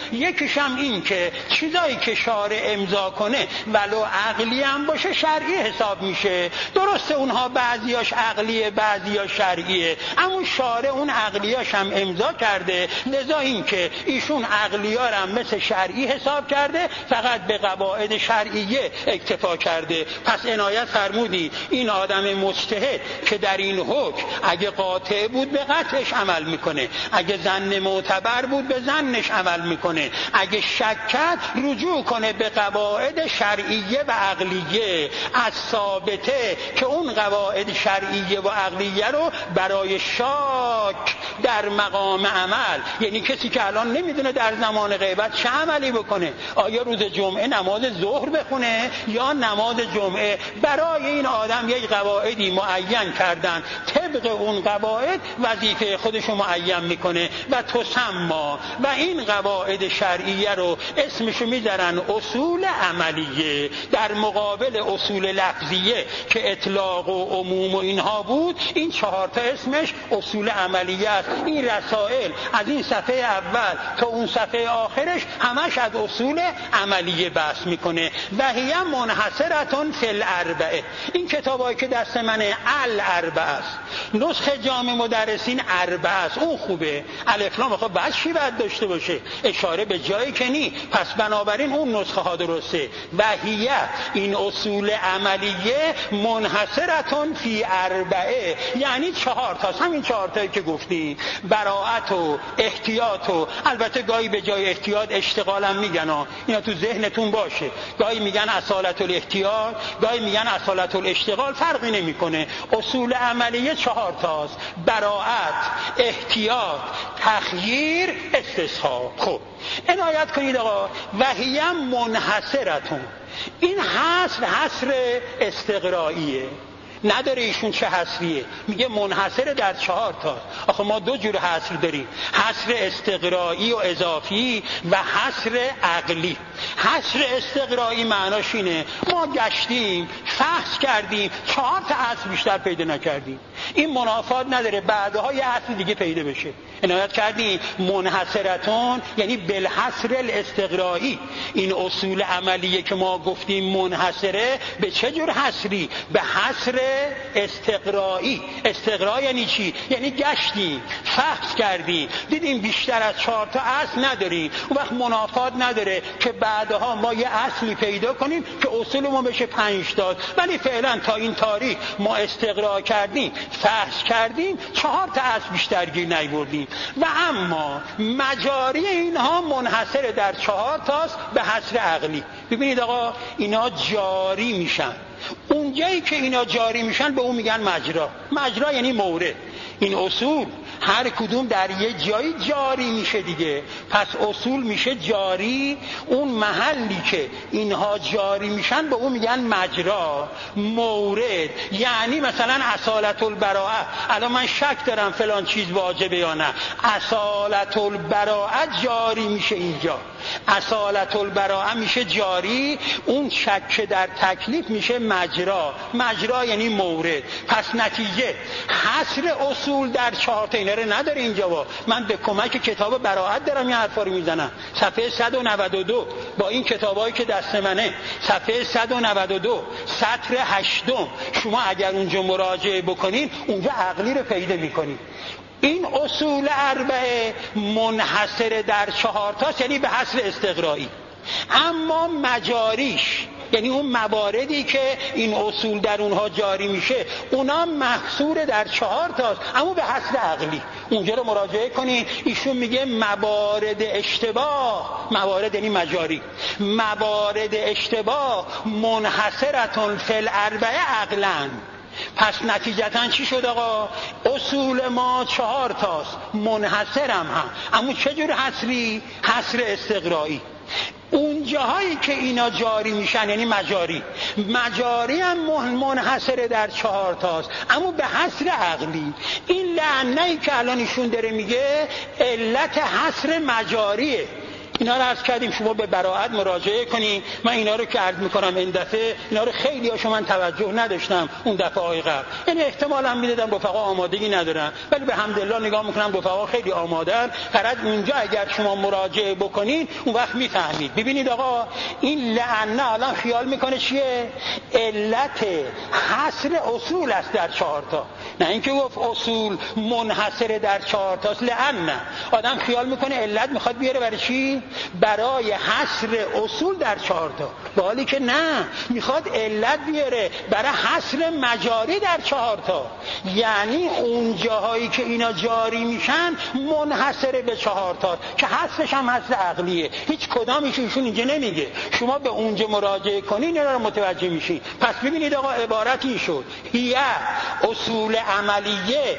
دومیش هم این که چیزایی که شارع امضا کنه ولو عقلی هم باشه شرعی حساب میشه. درسته اونها بعضیاش عقلیه بعضیاش شرعیه، اما شارع اون عقلیاش هم امضا کرده، لذا این که ایشون عقلی‌ها هم مثل شرعی حساب کرده، فقط به قواعد شرعیه اکتفا کرده. پس عنایت فرمودی این آدم مجتهد که در این حکم اگه قاطع بود به قطعش عمل میکنه، اگه ظن معتبر بود به ظنش عمل میکنه، اگه شک کرد رجوع کنه به قواعد شرعیه و عقلیه از ثابته که اون قواعد شرعیه و عقلیه رو برای شاک در مقام عمل، یعنی کسی که الان نمیدونه در زمان غیبت چه عملی بکنه، آیا روز جمعه نماز ظهر بخونه یا نماز جمعه، برای این آدم یک قواعدی معین کردن، طبق اون قواعد وظیفه خودشو معین میکنه و تسما، و این قواعد شرعیه رو اسمشو میذارن اصول عملیه در مقابل اصول لفظیه که اطلاق و عموم و اینها بود. این 4 تا اسمش اصول عملیه است. این رسائل از این صفحه اول تا اون صفحه آخرش همش از اصول عملیه بحث میکنه. و هی منحصرتون فی الاربعه، این کتابایی که دست منه الاربعه است، نسخه جامع مدرسین اربعه است، اون خوبه. الف لام خب بعد چی باید داشته باشه؟ اشاره به جایی که نی، پس بنابراین اون نسخه ها درسته. و هی این اصول عملیه منحصرتون فی اربعه، یعنی 4 تا، همین 4 تایی که گفتی، براءت و احتیاط و البته گاهی به جای احتیاط اشتغالم میگن اینا تو ذهنتون باشه، گاهی میگن اصالت الاحتیاط، گاهی میگن اصالت الاشتغال، فرقی نمیکنه. اصول عملیه 4 تاست: براءت، احتیاط، تخییر، استصحاب. خب عنایت کنید آقا. و هی منحصرتون، این حصر استقرائیه، نداره ایشون چه حصریه، میگه منحصر در 4 تا. آخه ما 2 جور حصر داریم، حصر استقرایی و اضافی و حصر عقلی. حصر استقرایی معناش اینه ما گشتیم فحص کردیم 4 تا حصر بیشتر پیدا نکردیم، این منافات نداره بعدها یه حصر دیگه پیدا بشه. عنایت کردیم منحصرتون یعنی بالحصر الاستقرایی. این اصول عملیه که ما گفتیم منحصره، به چه جور حصری؟ به حصر استقرایی. استقرا یعنی چی؟ یعنی گشتیم فحص کردیم دیدیم بیشتر از 4 تا اصل نداریم، اون وقت منافات نداره که بعدها ما یه اصلی پیدا کنیم که اصول ما بشه 5 تا، ولی فعلا تا این تاریخ ما استقرا کردیم فحص کردیم 4 تا اصل بیشتر گیر نیاوردیم. و اما مجاری اینها منحصر در 4 تاست به حصر عقلی. ببینید آقا اینا جاری میشن، اونجایی که اینا جاری میشن به اون میگن مجرا. مجرا یعنی مورد. این اصول هر کدوم در یه جایی جاری میشه دیگه، پس اصول میشه جاری. اون محلی که اینها جاری میشن به اون میگن مجرا. مورد یعنی مثلا اصالت البراءه، الان من شک دارم فلان چیز واجبه یا نه، اصالت البراءه جاری میشه اینجا، اصالت البراءه میشه جاری، اون شک در تکلیف میشه مجرا. مجرا یعنی مورد. پس نتیجه حصر اصول در 4 تا اینا رو نداره اینجا. من به کمک کتاب براءت دارم این حرفا رو میزنم. صفحه 192 با این کتابایی که دست منه، صفحه 192 سطر 8 شما اگر اونجا مراجعه بکنین اونجا عقلی رو پیدا میکنین. این اصول اربعه منحصر در 4 تاست یعنی به حصر استقرایی، اما مجاریش یعنی اون مواردی که این اصول در اونها جاری میشه اونا محصور در 4 تاست اما به حصر عقلی. اونجا رو مراجعه کنین، ایشون میگه موارد اشتباه، موارد یعنی مجاری، موارد اشتباه منحصرتون فی الاربعه عقلن. پس نتیجتاً چی شد آقا؟ اصول ما 4 تاست، منحصرم هم، اما چجور حصری؟ حصر استقرایی. اون جاهایی که اینا جاری میشن یعنی مجاری، مجاری هم منحصر در 4 تاست اما به حصر عقلی. این لعنه‌ای که الان ایشون داره میگه علت حصر مجاریه، اینا رو عرض کردیم، شما به براءت مراجعه کنید. من اینا رو که عرض میکنم این دفعه، اینا رو خیلی هاشو من توجه نداشتم اون دفعه های قبل، یعنی احتمالاً میدادم رفقا آمادگی ندارن، ولی به حمدالله نگاه میکنم رفقا خیلی آمادن. فقط اونجا اگر شما مراجعه بکنید اون وقت میفهمید. ببینید آقا، این لعنه الان خیال میکنه چیه؟ علت حصر اصول است در 4 تا، نه اینکه گفت اصول منحصر در 4 تاست. لعنه آدم خیال میکنه علت میخواد بیاره برای چی؟ برای حصر اصول در 4 تا، با حالی که نه، میخواد علت بیاره برای حصر مجاری در 4 تا. یعنی اون جاهایی که اینا جاری میشن منحصر به 4 تا که حصرش هم حصر عقلیه، هیچ کدامش ایشون اینجا نمیگه. شما به اونجا مراجعه کنین اینا رو متوجه میشین. پس ببینید آقا، عبارت این شد: هی اصول عملیه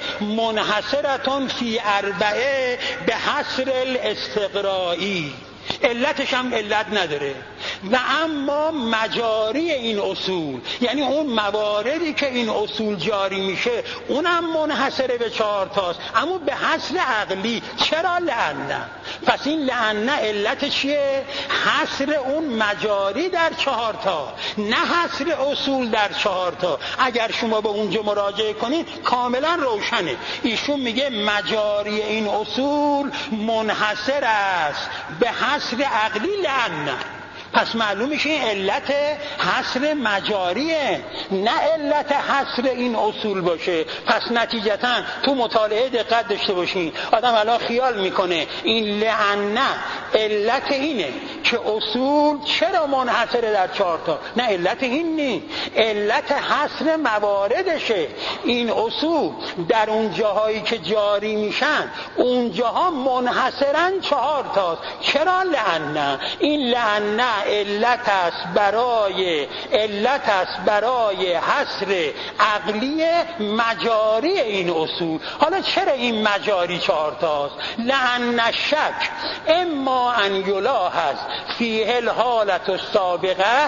منحصرتون فی 4 به حصر الاستقرائی. علتش هم علت نداره. و اما مجاری این اصول، یعنی اون مواردی که این اصول جاری میشه، اونم منحصر به 4 تاست، اما به حصر عقلی. چرا لعنه؟ پس این لعنه علت چیه؟ حصر اون مجاری در 4 تا، نه حصر اصول در 4 تا. اگر شما به اونجا مراجعه کنید کاملا روشنه. ایشون میگه مجاری این اصول منحصر است به حصر عقلی لعنه. پس معلوم میشه این علت حصر مجاریه، نه علت حصر این اصول باشه. پس نتیجتا تو مطالعه دقت داشته باشین. آدم الان خیال میکنه این لعنه علت اینه که اصول چرا منحصره در 4 تا. نه، علت این نیست، علت حصر مواردشه. این اصول در اون جاهایی که جاری میشن، اون جاها منحصرا 4 تاست. چرا لعنه؟ این لعنه علت است برای حصر عقلی مجاری این اصول. حالا چرا این مجاری 4 تاست؟ لأن الشک اما ان یلاحظ فیه الحالة السابقه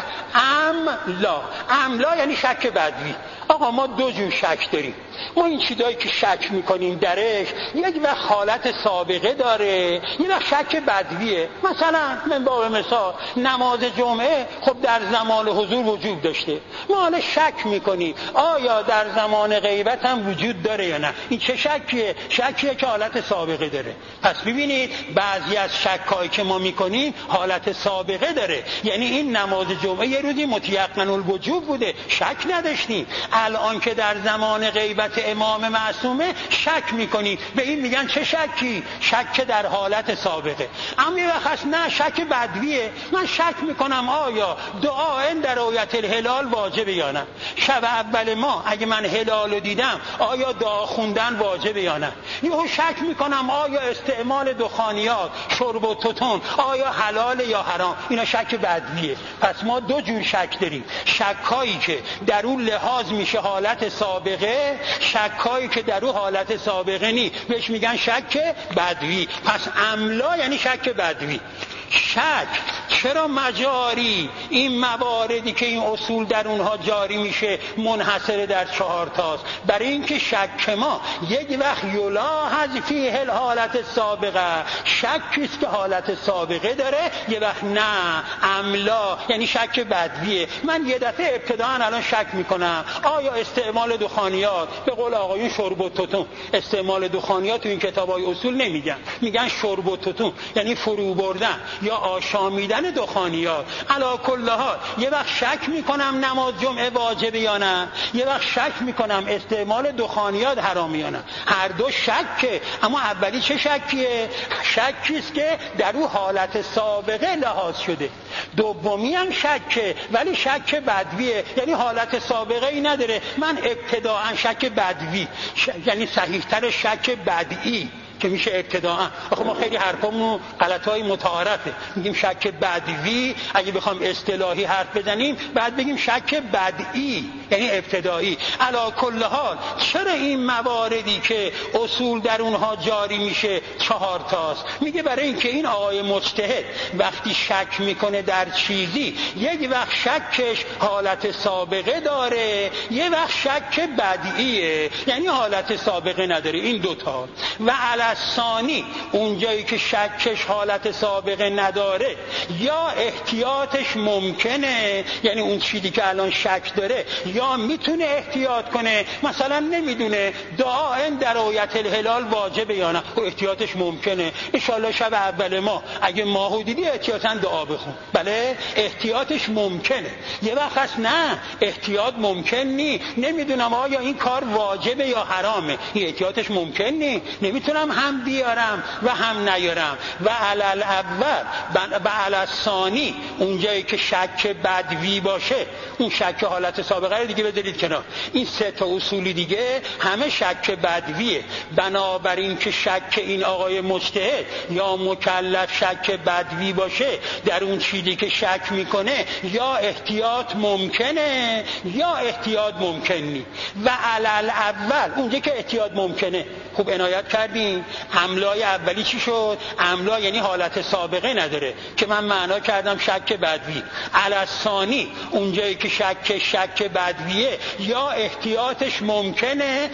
ام لا یعنی شک بدوی. آقا ما 2 جور شک داریم. ما این چیزایی که شک میکنیم درش، یک وقت حالت سابقه داره، یک وقت شک بدویه. مثلا من با مثال نماز جمعه خب در زمان حضور وجود داشته، ما حالا شک میکنیم آیا در زمان غیبت هم وجود داره یا نه. این چه شکیه؟ شکیه که حالت سابقه داره. پس ببینید بعضی از شکایی که ما میکنیم حالت سابقه داره، یعنی این نماز جمعه یه روزی متیقن الوجوب بوده، شک نداشتیم. الان که در زمان غیبت امام معصومه شک میکنی، به این میگن چه شکی؟ شک در حالت سابقه. اما یه وقت نه، شک بدویه. من شک میکنم آیا دعا در رؤیت الهلال واجبه یا نه. شب اول ما اگه من هلال رو دیدم آیا دعا خوندن واجبه یا نه. یهو شک میکنم آیا استعمال دخانیات، شرب و توتون آیا حلال یا حرام. اینا شک بدویه. پس ما 2 جور شک داریم: شکایی که در اون لحاظ میشه حالت سابقه، شکایی که در اون حالت سابقه نی، بهش میگن شک بدوی. پس املا یعنی شک بدوی. شک چرا مجاری؟ این مواردی که این اصول در اونها جاری میشه منحصر در 4 تاست. برای اینکه شک ما یک وقت یلاحظ فیه الحالت سابقه، شکیست که حالت سابقه داره، یه وقت نه، املا یعنی شک بدویه. من یه دفعه ابتداء الان شک میکنم آیا استعمال دخانیات، به قول آقایون شرب و توتون، استعمال دخانیات تو این کتابای اصول نمیگن، میگن شرب و توتون، یعنی فرو بردن یا آشامیدن دخانیات. علی کل حال یه وقت شک میکنم نماز جمعه واجبه یا نه، یه وقت شک میکنم استعمال دخانیات حرام یا نه. هر دو شکه. اما اولی چه شکیه؟ شکیست که در اون حالت سابقه لحاظ شده. دومی هم شکه، ولی شک بدویه، یعنی حالت سابقه ای نداره. من ابتداء شک بدوی، یعنی صحیح‌تر شک بدئی که میشه ابتداء. آخه ما خیلی حرفامون غلطای متعارفه، میگیم شک بدوی. اگه بخوام اصطلاحی حرف بزنیم بعد بگیم شک بدئی، یعنی ابتدایی. علی کل حال چرا این مواردی که اصول در اونها جاری میشه 4 تاست؟ میگه برای اینکه این آقای مجتهد وقتی شک میکنه در چیزی، یک وقت شکش حالت سابقه داره، یک وقت شک بدئیه، یعنی حالت سابقه نداره. این 2 تا. و علی ثانی اونجایی که شکش حالت سابقه نداره یا احتیاطش ممکنه، یعنی اون چیزی که الان شک داره یا میتونه احتیاط کنه، مثلا نمیدونه دعا در رؤیت الهلال واجبه یا نه، احتیاطش ممکنه. انشالله شب اول ما اگه ماهو دیدی احتیاطاً دعا بخون، بله احتیاطش ممکنه. یه وقت هست نه احتیاط ممکن نی، نمیدونم آیا این کار واجبه یا حرامه، این احتیاطش ممکن نی، نمیتونم هم بیارم و هم نیارم. و علل اول و علل ثانی اونجایی که شک بدوی باشه، اون شک حالت سابقه رو دیگه بذارید کنار، این سه تا اصولی دیگه همه شک بدویه. بنابراین که شک این آقای مجتهد یا مکلف شک بدوی باشه، در اون چیزی که شک میکنه یا احتیاط ممکنه یا احتیاط ممکن نی. و علل اول اونجا که احتیاط ممکنه، خوب عنایت کردین املای اولی چی شد؟ املا یعنی حالت سابقه نداره که من معنا کردم شک بدوی. علل ثانی اونجایی که شک بدویه یا احتیاطش ممکنه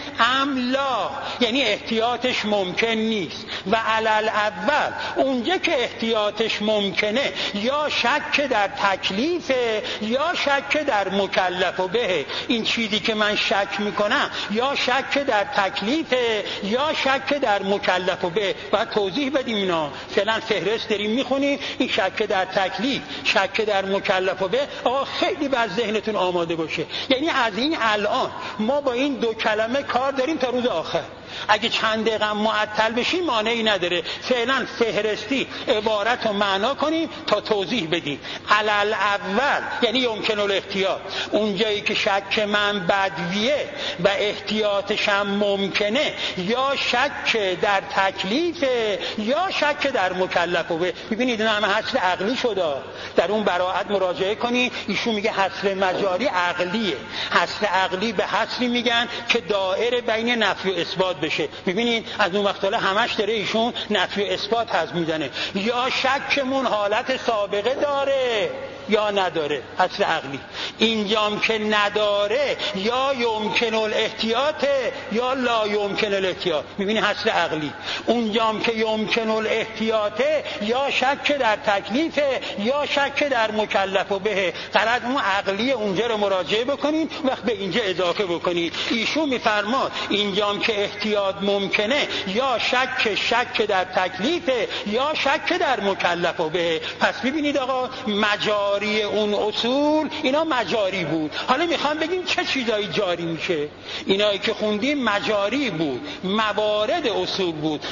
املا یعنی احتیاطش ممکن نیست. و علل اول اونجا که احتیاطش ممکنه یا شک در تکلیفه یا شک در مکلف و به، این چیزی که من شک میکنم یا شک در تکلیفه یا شک در مکلف و به. باید توضیح بدیم اینا. فعلا فهرست داریم میخونیم، این شک در تکلیف شک در مکلف و به آقا خیلی بر ذهنتون آماده باشه. یعنی از این الان ما با این دو کلمه کار داریم تا روز آخر. اگه چند دقیقه معطل بشیم مانعی نداره، فعلا فهرستی عبارت رو معنا کنیم تا توضیح بدیم. علل اول یعنی یمکن الاحتیاط، اونجایی که شک من بدویه و احتیاطشم ممکنه یا شک در تکلیفه یا شک در مکلف. ببینید این همه حصر عقلی شده. در اون براءت مراجعه کنی، ایشون میگه حصر مجاری عقلیه. حصر عقلی به حصری میگن که دائره بین نفی و اثبات بشه. ببینید از اون وقت همش داره ایشون نفی و اثبات حذف میزنه. یا شکمون حالت سابقه داره یا نداره، حصر عقلی. اینجام که نداره یا یمکن الاحتیاط یا لا یمکن الاحتیاط، میبینی حصر عقلی. اونجام که یمکن الاحتیاط یا شک در تکلیف یا شک در مکلف و به. قرار اون عقلی اونجا رو مراجعه بکنید، وقت به اینجا اضافه بکنید. ایشون میفرماد اینجام که احتیاط ممکنه یا شک در تکلیف یا شک در مکلف و به. پس ببینید آقا مجاری اون اصول اینا مجاری بود. حالا میخوام بگیم چه چیزایی جاری میشه. اینایی که خوندیم مجاری بود، موارد اصول بود.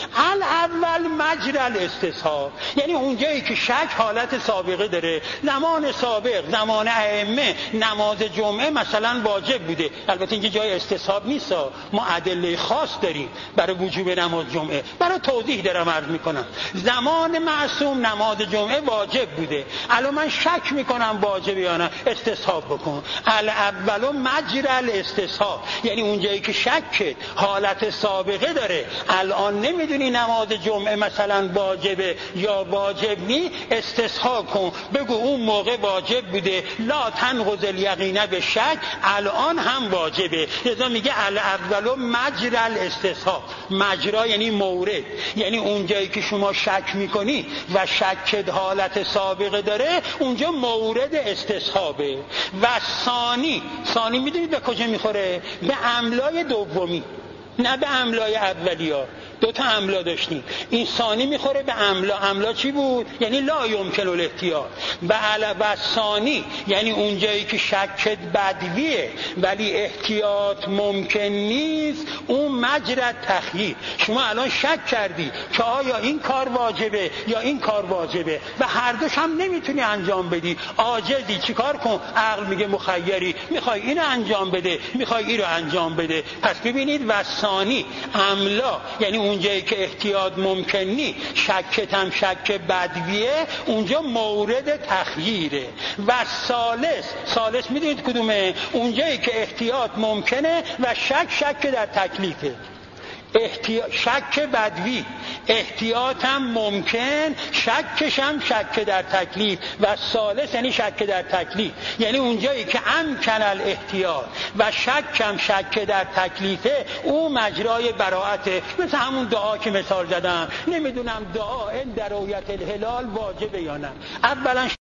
اول مجرى الاستصحاب، یعنی اونجایی که شک حالت سابقه داره. زمان سابق زمان ائمه نماز جمعه مثلا واجب بوده، البته اینجا جای استصحاب نیست، ما ادله خاص داریم برای وجوب نماز جمعه، برای توضیح دارم عرض میکنم. زمان معصوم نماز جمعه واجب بوده، الان من شک میکنم واجب یا نه، استصحاب بکن. الاول مجرى الاستصحاب، یعنی اونجایی که شک حالت سابقه داره، الان نمیدونی نماز جمعه مثلا واجبه یا واجب نی، استصحاب کن، بگو اون موقع واجب بوده، لا تنقض الیقین به شک، الان هم واجبه. لذا میگه الاول مجرى الاستصحاب. مجرا یعنی مورد، یعنی اونجایی که شما شک میکنی و شک حالت سابقه داره، اونجا مورد استصحابه. و ثانی میدونید به کجا میخوره؟ به املای دومی، نه به املای اولی‌ها. دو تا املا داشتیم، این ثانی میخوره به املا چی بود؟ یعنی لا یمکن الاحتیاط. و ثانی یعنی اونجایی که شک بدویه ولی احتیاط ممکن نیست، اون مجرى تخییر. شما الان شک کردی که آیا این کار واجبه یا این کار واجبه و هر دوش هم نمیتونی انجام بدی، عاجزی، چیکار کن؟ عقل میگه مخیری، میخوای اینو انجام بده میخوای اینو انجام بده. پس ببینید و ثانی املا یعنی اونجایی که احتیاط ممکن نی، شکت هم شک بدویه، اونجا مورد تخییره. و ثالث میدونید کدومه؟ اونجایی که احتیاط ممکنه و شک در تکلیفه. شک بدوی، احتیاطم ممکن، شکشم شک در تکلیف و ثالث یعنی شک در تکلیف، یعنی اونجایی که امکن الاحتیاط و شکم شک در تکلیفه او مجرای براءته. مثل همون دعا که مثال زدم، نمیدونم دعا در رؤیت الهلال واجبه یا نه. اولا